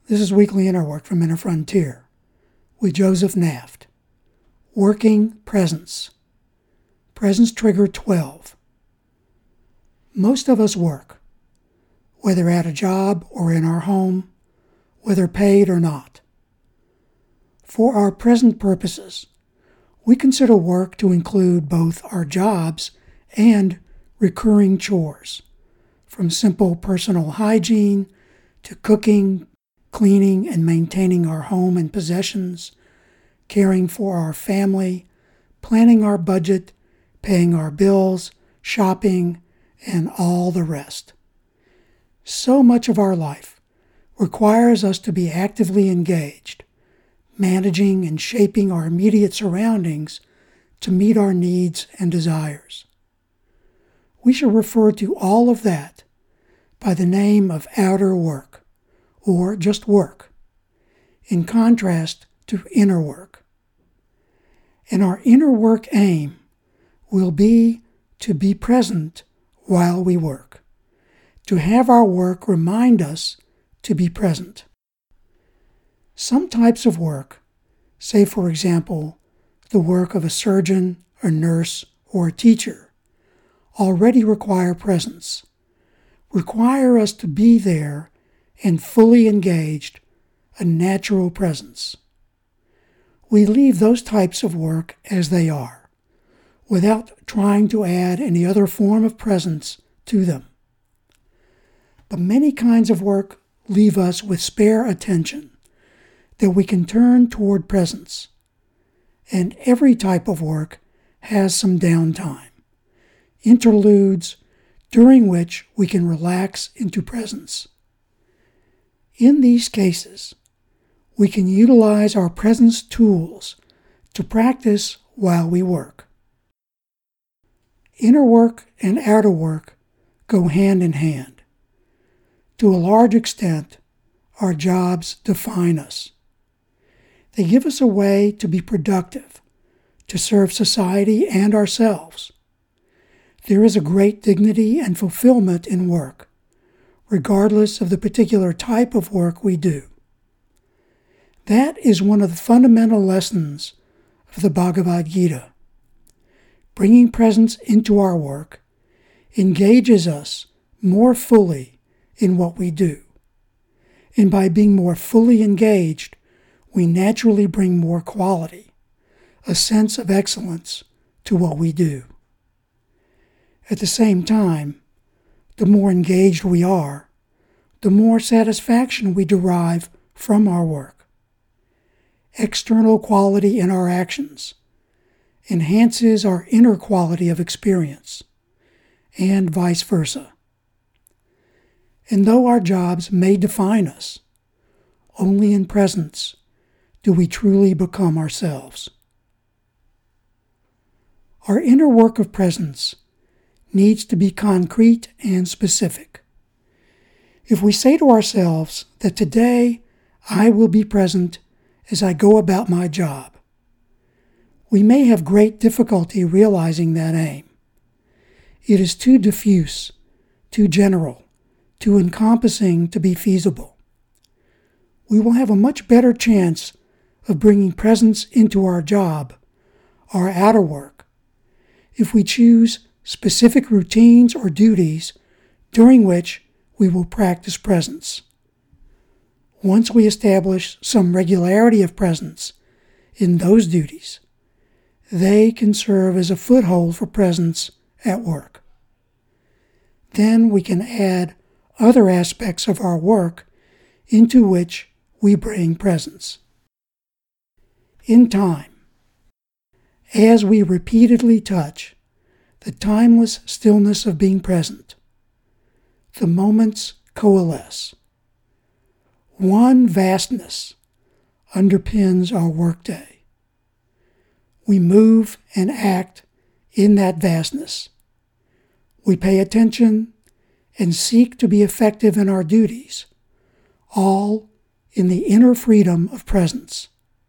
This is Weekly Inner Work from Inner Frontier with Joseph Naft. Working Presence. Presence Trigger 12. Most of us work, whether at a job or in our home, whether paid or not. For our present purposes, we consider work to include both our jobs and recurring chores, from simple personal hygiene to cooking, cleaning and maintaining our home and possessions, caring for our family, planning our budget, paying our bills, shopping, and all the rest. So much of our life requires us to be actively engaged, managing and shaping our immediate surroundings to meet our needs and desires. We should refer to all of that by the name of outer work, or just work, in contrast to inner work. And our inner work aim will be to be present while we work, to have our work remind us to be present. Some types of work, say for example, the work of a surgeon, a nurse, or a teacher, already require presence, require us to be there and fully engaged, a natural presence. We leave those types of work as they are, without trying to add any other form of presence to them. But many kinds of work leave us with spare attention that we can turn toward presence. And every type of work has some downtime, interludes during which we can relax into presence. In these cases, we can utilize our presence tools to practice while we work. Inner work and outer work go hand in hand. To a large extent, our jobs define us. They give us a way to be productive, to serve society and ourselves. There is a great dignity and fulfillment in work, regardless of the particular type of work we do. That is one of the fundamental lessons of the Bhagavad Gita. Bringing presence into our work engages us more fully in what we do. And by being more fully engaged, we naturally bring more quality, a sense of excellence to what we do. At the same time, the more engaged we are, the more satisfaction we derive from our work. External quality in our actions enhances our inner quality of experience, and vice versa. And though our jobs may define us, only in presence do we truly become ourselves. Our inner work of presence needs to be concrete and specific. If we say to ourselves that today I will be present as I go about my job, we may have great difficulty realizing that aim. It is too diffuse, too general, too encompassing to be feasible. We will have a much better chance of bringing presence into our job, our outer work, if we choose specific routines or duties during which we will practice presence. Once we establish some regularity of presence in those duties, they can serve as a foothold for presence at work. Then we can add other aspects of our work into which we bring presence. In time, as we repeatedly touch the timeless stillness of being present, the moments coalesce. One vastness underpins our workday. We move and act in that vastness. We pay attention and seek to be effective in our duties, all in the inner freedom of presence.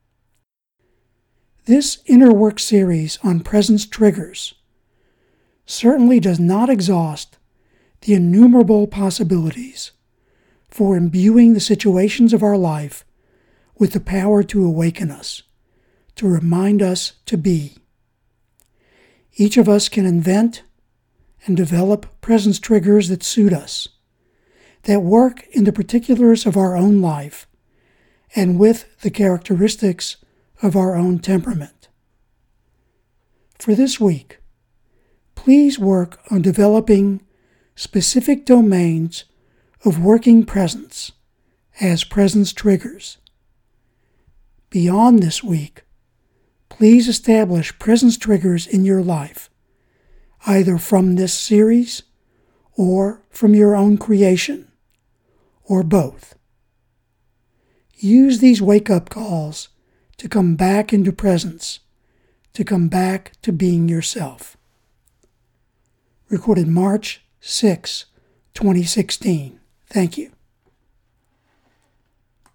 This inner work series on presence triggers certainly does not exhaust the innumerable possibilities for imbuing the situations of our life with the power to awaken us, to remind us to be. Each of us can invent and develop presence triggers that suit us, that work in the particulars of our own life and with the characteristics of our own temperament. For this week, please work on developing specific domains of working presence as presence triggers. Beyond this week, please establish presence triggers in your life, either from this series or from your own creation, or both. Use these wake-up calls to come back into presence, to come back to being yourself. Recorded March 6, 2016. Thank you.